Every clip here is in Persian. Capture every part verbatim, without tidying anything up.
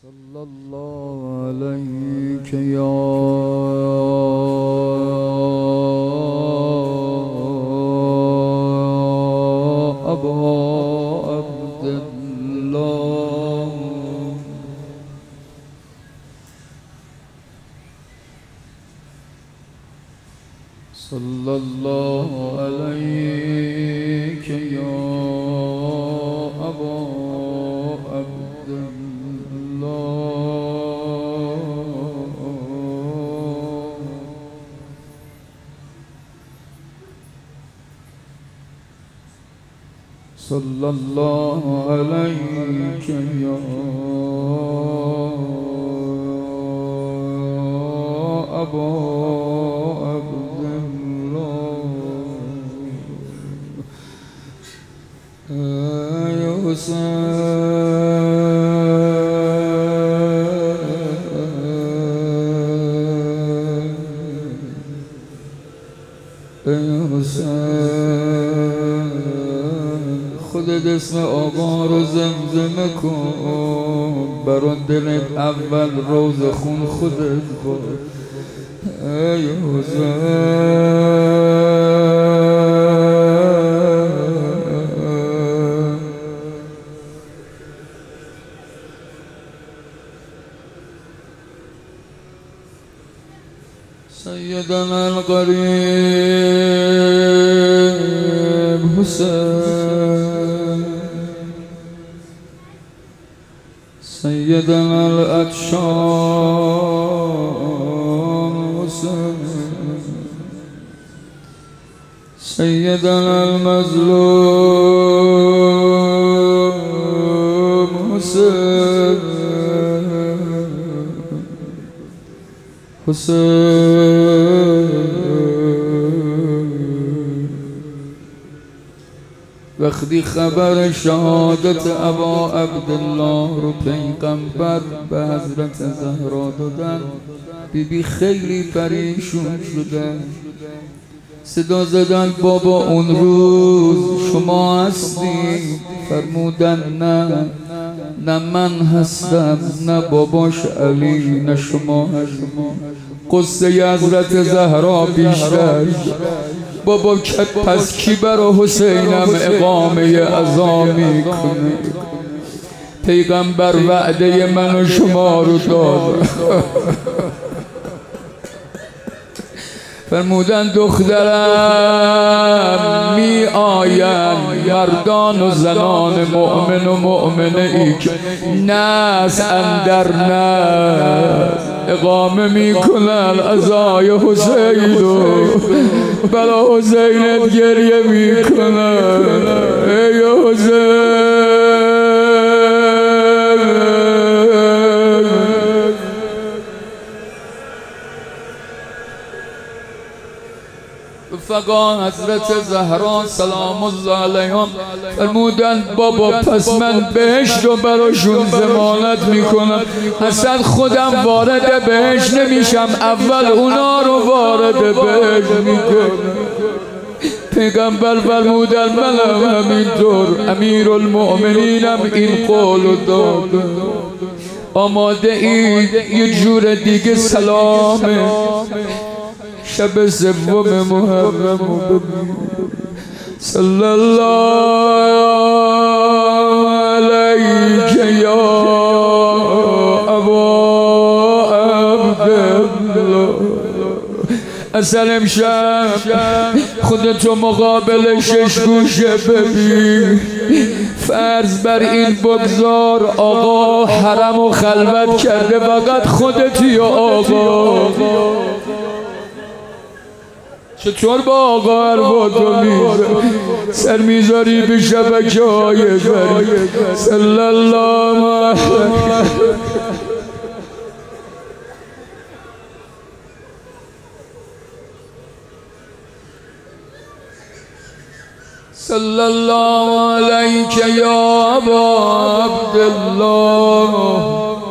صلى الله عليك يا أبا عبد الله صلى الله عليك يا أبا عبد الله صلى الله عليك يا أبا عبد الله يا حسین خودت اسم آقا رو زمزمه کن، برا دلت اول روز خون خودت خود. ای حسین سیدنا القریب حسین سیدنا العطشان حسین سیدنا المظلوم حسین حسین وقتی خبر شهادت ابا عبدالله رو پیغمبر به حضرت زهرا دادن، بی بی خیلی پریشون شدن، صدا زدن بابا اون روز شما هستی؟ فرمودن نه نه من هستم، نه باباش علی، نه شما هستم. قصه حضرت زهرا بیشتر بابا پس کی برا حسینم اقامه عزا میکنه؟ پیغمبر وعده من و شما رو داد. فرمودن دخترم می آین مردان و زنان مؤمن و مؤمنه ای که نس اندر نس اقامه می کنن عزای حسین و بلا حسینت گریه می کنن. ای حسین فقا حضرت زهرا سلام الله علیها فرمودن بابا پس من بهشت رو براشون ضمانت میکنم، اصلا خودم وارد بهشت نمیشم، اول اونا رو وارد بهشت میکنم. پیغمبر فرمودن منم همینطور، امیر المؤمنینم این قول داد. آماده این یه جور دیگه سلامه شب سوم محرم ببین. صلی الله علیک یا ابا عبدالله. اصلا امشب خودتو مقابل شش گوشه ببین، فرض بر این بگذار آقا حرم و خلوت کرده، فقط خودتی و آقا. چطور با آقا حرفاتو میزه سر میذاری به شبکه های بری؟ صلی الله صلی الله علیک یا ابا عبدالله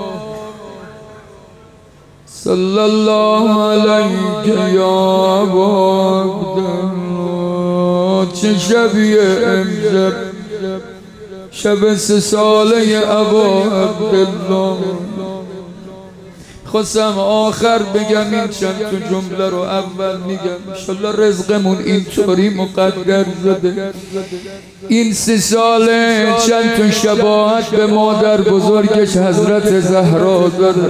صلی الله علیک یا ابا عبدالله. چه شبیه امشب، شب سه ساله ابا عبدالله. خواستم آخر بگم این چند تا جمله رو اول میگم. انشالله رزقمون اینطوری مقدر زده. این سه ساله چند تا شباهت به مادر بزرگش حضرت زهرا داره.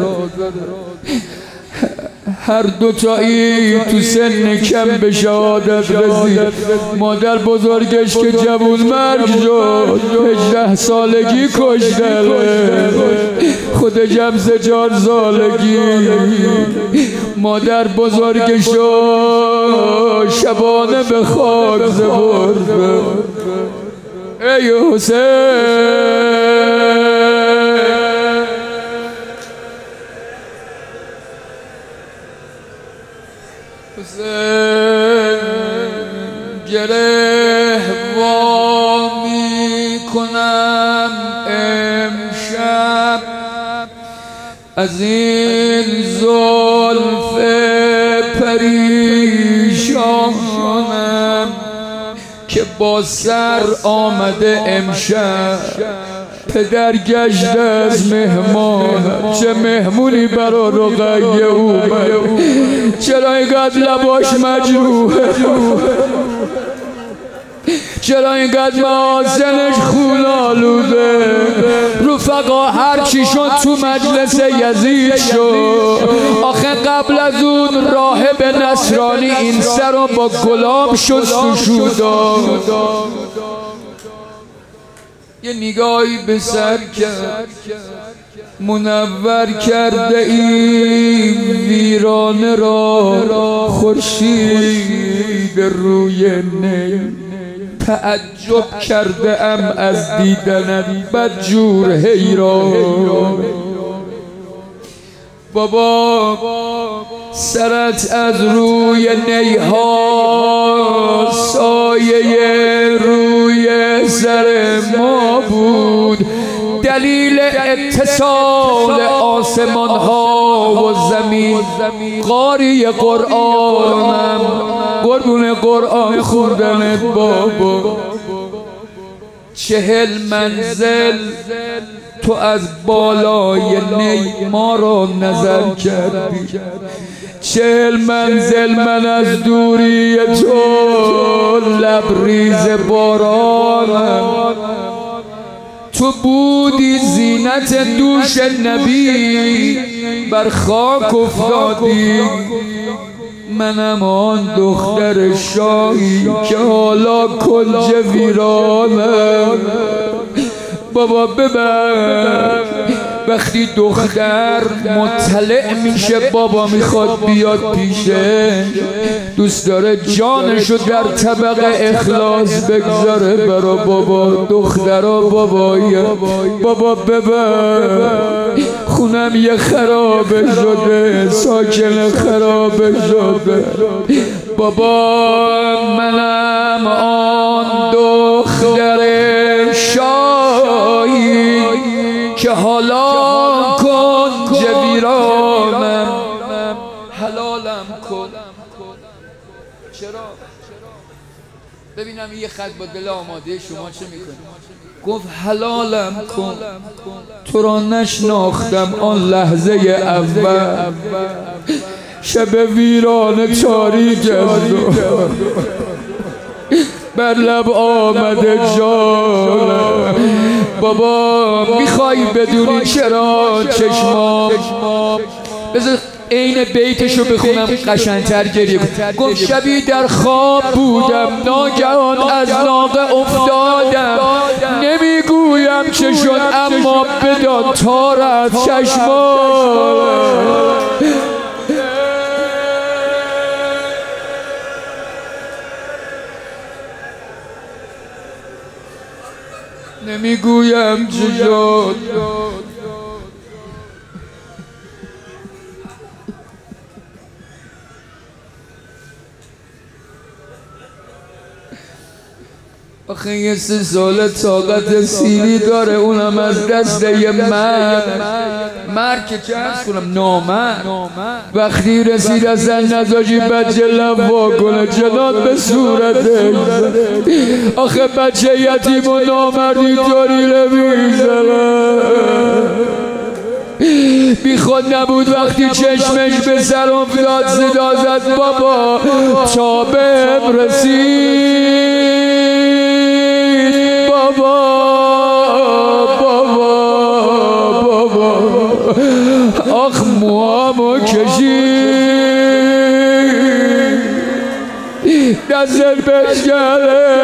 هر دوتایی تو سن کم به شهادت رسید. مادر بزرگش که جوون مرگ شد، هجده سالگی کشتل، خودشم سه چهار سالگی. مادر بزرگش شبانه به خاک سپرد. ای حسین گره وا می کنم امشب از این زلف پریشانم که با سر آمده امشب. پدر گشت از مهمان، چه مهمونی برا رقیه اومد، چرا اینقدر لباش مجروحه، چرا اینقدر محاسنش خون آلوده. رفقا هرچی شد تو مجلس یزید شد. آخه قبل از اون راهب نصرانی این سر رو با گلاب شست و شود. یه نگاهی به سر کرد، منور کرده این ویرانه را خورشید روی نی. تعجب کرده ام از دیدنت بدجور حیران. بابا سرت از روی نیها سایه روی سر ما بود. دلیل اتصال آسمان ها و زمین قاری قرآنم، قربون قرآن خوندنت بابا. چهل منزل تو از بالای نی ما را نظر کردی. چهل منزل من از دوری تو لبریز بارانم. تو بودی زینت دوش نبی، بر خاک افتادی. منم آن دختر شاهی که حالا کنج ویرانم. بابا ببر وقتی دختر مطلع میشه بابا میخواد بیاد پیشه، دوست داره جانشو در طبق اخلاص بگذاره برا بابا. دخترا بابایی بابا ببر خونم یه خرابه شده، ساکن خرابه شده. بابا منم آن دختر شاهی که حالا کنج ویرانم. حلالم کن. چرا؟ ببینم یه خط با دل آماده شما چه میکنه. گفت حلالم کن، تو را نشناختم آن لحظه اول. شب ویران تاریک از بر لب آمده جانم. بابا میخوای بدونی چرا چشمام بذار عین بیتشو بخونم قشنگتر گریه کنم. گفت شبی در خواب بودم ناگهان از ناقه افتادم. نمیگویم چه شد اما بدان تار از چشمام. نمیگویم چه شد آخه یه سه ساله طاقت سیری داره، اونم از دست یه مرد. مرد که چه ارز کنم نامرد. وقتی رسید اصلا نزاجی بچه لب وا کنه جنات به صورته. آخه بچه یتیم و نامردی طوری نمیزنه. بی خود یاد نبود وقتی چشمش به سر افتاد صدا زد بابا تا بهم رسید بابا بابا بابا آخ موامو کشید دستت بشکره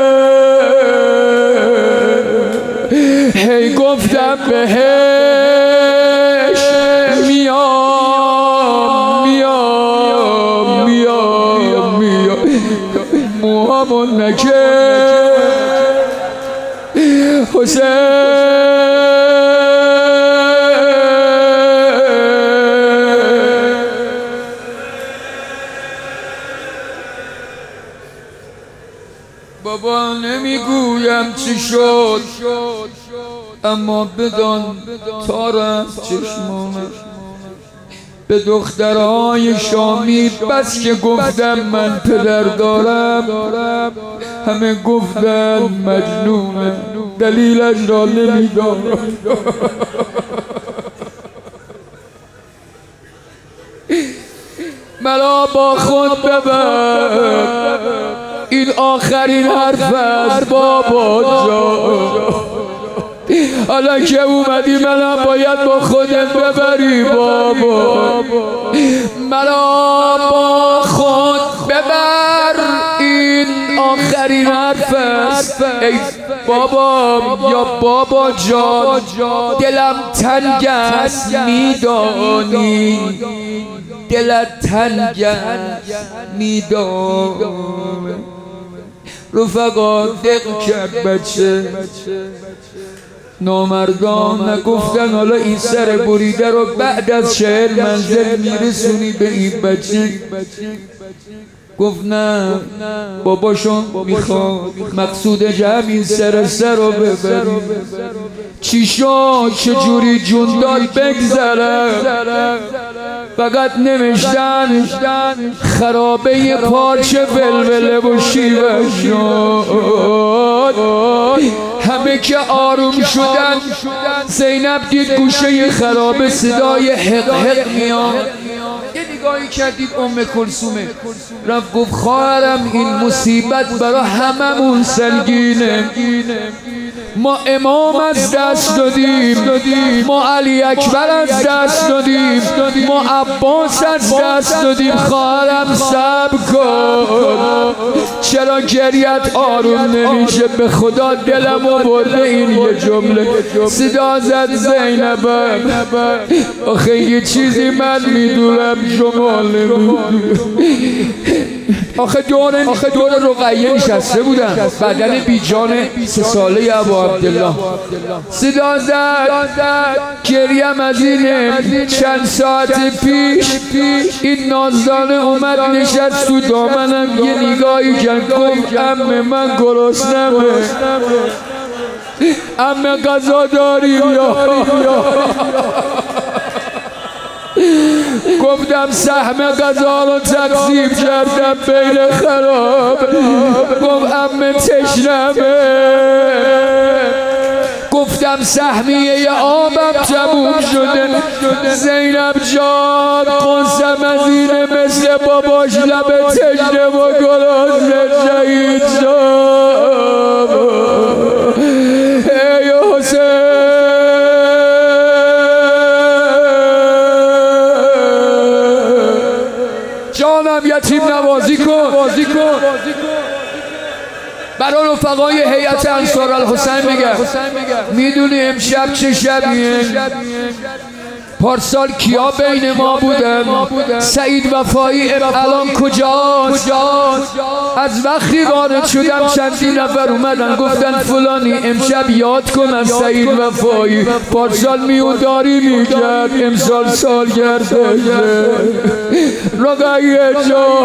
هی گفتم بهش میام میام میام میام موهامو نکه حسین بابا نمیگویم چی شد اما بدان تار از چشمانم به دخترهای شامی بس که گفتم من پدر دارم همه گفتن مجنونه دلیلش را نمیدانم مرا با خود ببر این آخرین حرف است بابا جان حالا که اومدی منم باید با خودت ببری بابا مرا با خود ببر این آخرین حرف است ای بابا یا بابا جان دلم تنگ است میدانی دلت تنگ است میدانی رفقا دق کرد بچه نامردان نگفتن حالا این سر بریده رو بعد از شهر منزل میرسونی به این بچه گفت نه باباشون میخواد مقصود جمع این سر سر رو ببری چی شد چجوری جون داد بگذره فقط نوشتن خرابه پارچه ولوله و شیوه شد همه که آروم شدن زینب دید گوشه خرابه صدای حق حق میاد یه نگاهی کردید ام کلثومه رفت گفت خواهرم این مصیبت برا هممون سنگینه ما امام از دست دادیم ما علی اکبر از دست دادیم ما عباس از دست دادیم خواهرم صبر کن چرا گریت آروم نمیشه به خدا دلم برده این یه جمله صدا زد زینبم آخه یه چیزی من میدونم شما نمیدونم آخه دور آخه دور رقیه نشسته بودن بدن بیجان سه ساله ابا عبدالله صدا زد گریم از اینه چند ساعت پیش این نازدانه اومد نشست تو دامنم یه نگاهی کرد گفت عمه من گرسنمه عمه غذا داریم یا گفتم سهم غذا رو تقسیم کردم بین خراب گفت عمه تشنمه گفتم سهمیه آبم تموم شده زینب جان قصم از اینه مثل باباش لب تشنه و گرسنه شهید شد ای حسین جانم یتیم نوازی کن برای رفقای هیئت انصار الحسین میگم میدونی امشب چه شبیه پارسال کیا بین ما بودن سعید وفایی الان کجاست از وقتی وارد شدم چندین نفر اومدن گفتن فلانی امشب یاد کن از سعید وفایی پارسال میوداری میکرد امسال سال کرده رقیه جا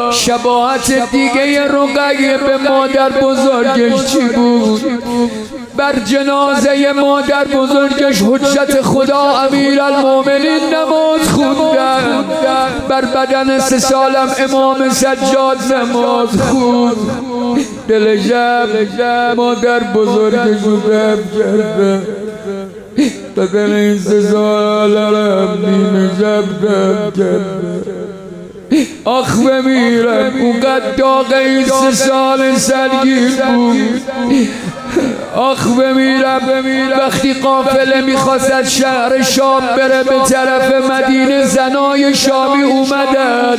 شباهت دیگه رقیه به مادر بزرگش چی بود بر جنازه مادر بزرگش حجت خدا امیرالمومنین نماز خوندن، بر بدن سه سالم امام سجاد نماز خوند. دل جب مادر بزرگش دب کرده، بدن این سه سالم نیمه جب دب کرده. آخ بمیرم اونقدر داغ این سه سال سرگیر بود. آخ بمیرم وقتی قافله میخواست از شهر شام بره به طرف مدینه، زنای شامی اومدن،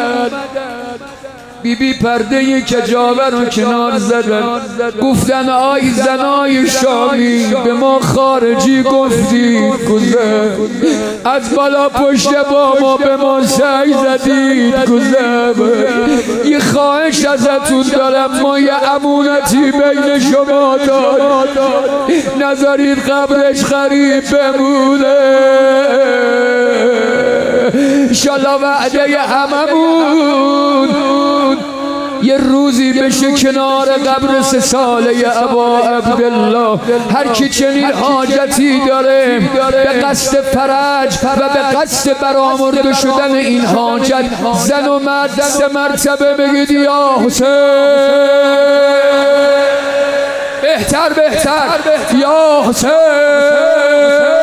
بی بی پرده کجاوه رو کنار زدن، گفتن آی زنای شامی به ما خارجی گفتی گذر، از بالا پشت بابا به ما سعی زدید گذر. یه خواهش ازتون دارم، ما یه امونتی بین شما داریم، نذارید قبرش غریب بمونه. انشالله وعده هممون یه روزی بشه کنار قبر سه ساله ابا عبدالله. هر کی چنین حاجتی داره به قصد فرج و به قصد برآورده شدن این حاجت، زن و مرد سه مرتبه بگید یا حسین، بهتر بهتر یا حسین.